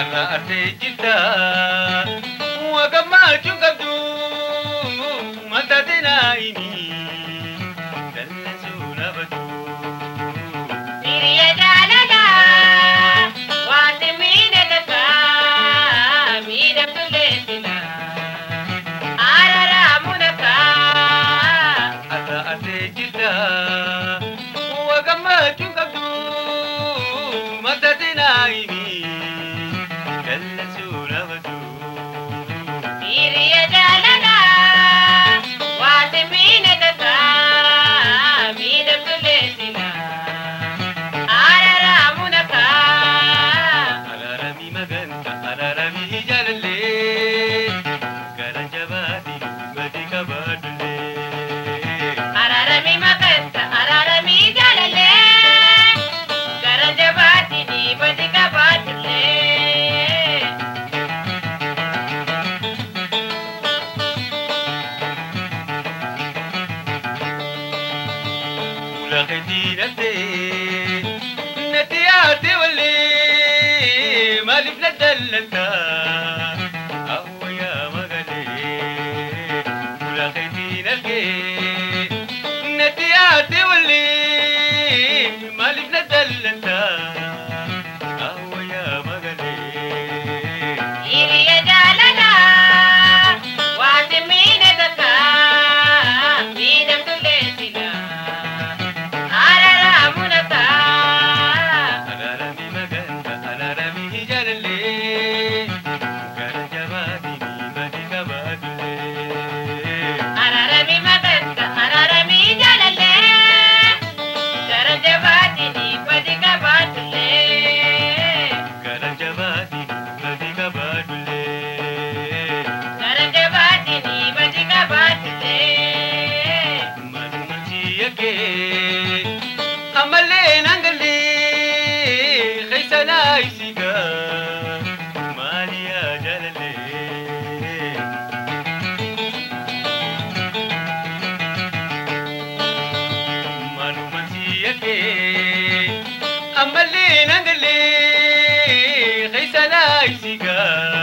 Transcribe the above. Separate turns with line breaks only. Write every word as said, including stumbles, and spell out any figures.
أنا أرتجيتا وكما تشوكتو ما تدينايني دلسونا بدو
سيريا جالنا واتمين دتا ميدا تلسنا أرارا منتا
أنا أرتجيتا وكما تشوكتو ما تدينايني دلسونا بدو
سيريا جالنا واتمين دتا ميدا تلسنا أرارا منتا
Alarami maganta, alarami jalalle, garajabadi badi kabadulle.
Ararami makanta, ararami jalale, garajabati di badika batule.
Ula khedinate, natiyate wale, malif nadallanta, awya magale. Ula khedinate, natiyate wale, malif nadallanta, awya magale.
Iriya jalala, wasimine daka, bidam tulesina. Arara munata,
Alarami maganta, alarami jalalle, garajabadi badi kabadulle.
ararami makanta, ararami jalale, garajabati di badika batule.
Garajabadi badi kabadulle.
Garajabati di badika batule.
Manumachiyake, amalle nangalle, khaysana isiga, maliya jalalle. Manumachiyake, amalle nangalle, khaysana isiga.